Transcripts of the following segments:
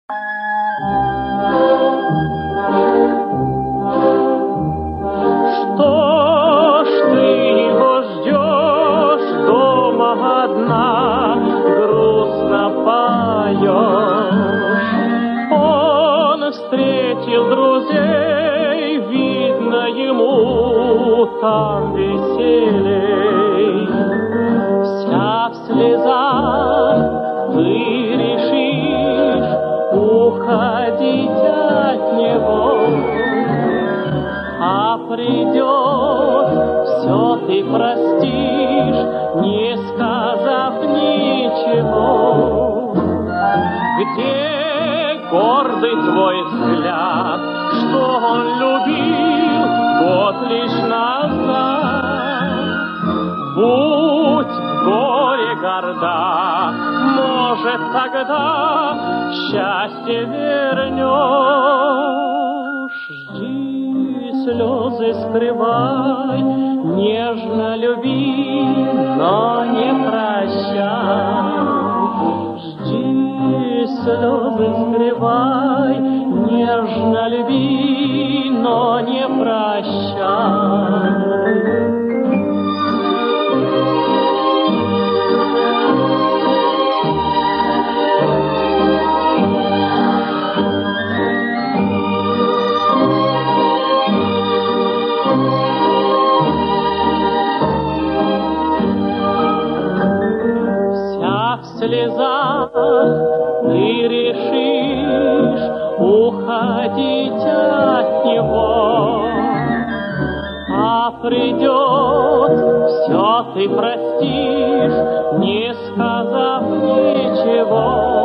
Что ж ты его ждешь дома одна, грустно поешь? Он встретил друзей, видно ему там веселей. Вся в слезах ты решишь уходить от него, а придет, все ты простишь, не сказав ничего. Где гордый твой взгляд, что он любил год лишь назад? Будь в горе горда, может, тогда счастье вернешь. Жди, слезы скрывай, нежно люби, но не прощай. Жди, слезы скрывай, нежно люби, но не прощай. В слезах ты решишь уходить от него, а придет, все ты простишь, не сказав ничего.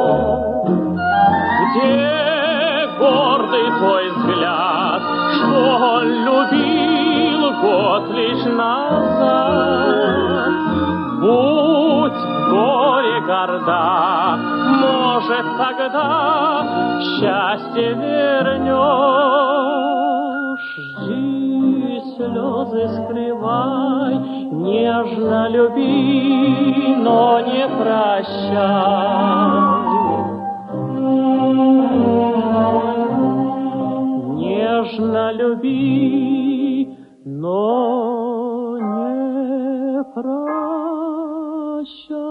Где гордый твой взгляд, что он любил год лишь назад? Будь горе горда, может, тогда счастье вернешь. Жди, слезы скрывай, нежно люби, но не прощай. Нежно люби, но не прощай.